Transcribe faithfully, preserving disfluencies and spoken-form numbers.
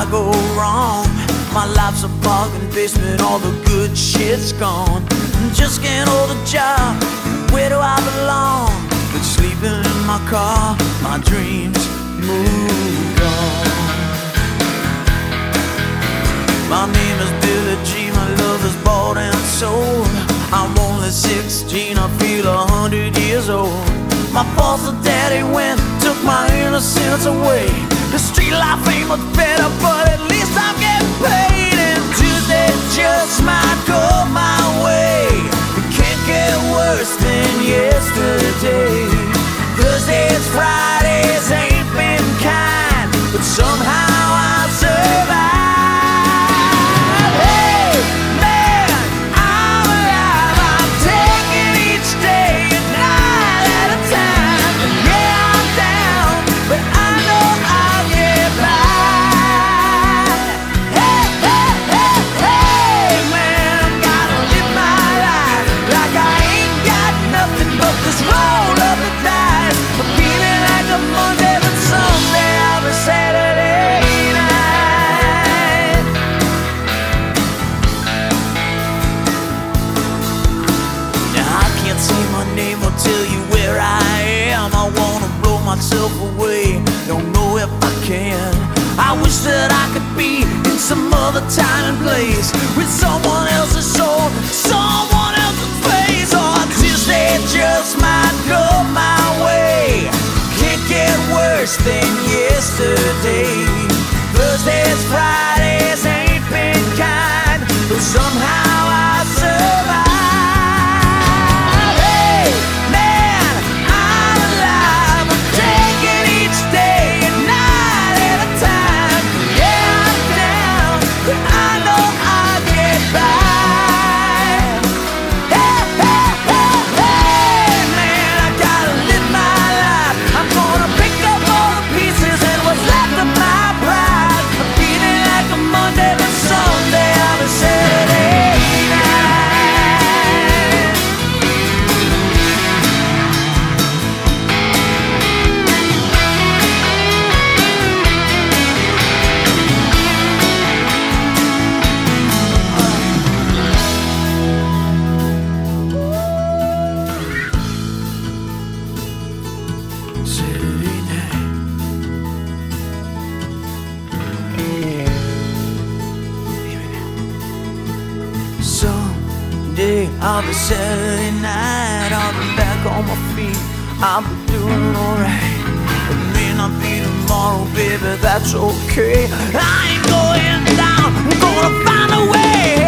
I go wrong? My life's a bargain basement, all the good shit's gone. Just can't hold a job, where do I belong? But sleeping in my car, my dreams moved on. My name is Billy G, my love is bought and sold. I'm only sixteen, I feel a hundred years old. My foster daddy went, took my innocence away. The street life ain't much better, but at least I'm getting paid. And Tuesday just might go my way. It can't get worse than yesterday. Thursdays, Fridays ain't been kind, but somehow I survived. Tell you where I am. I wanna blow myself away, don't know if I can. I wish that I could be in some other time and place, with someone else's soul, someone else's face. Or Tuesday just might go my way. Can't get worse than yesterday. Thursdays, Fridays ain't been kind, but somehow I survive. Someday I'll be Saturday night, I'll be back on my feet, I'll be doing alright. It may not be tomorrow, baby, that's okay. I ain't going down, I'm gonna find a way.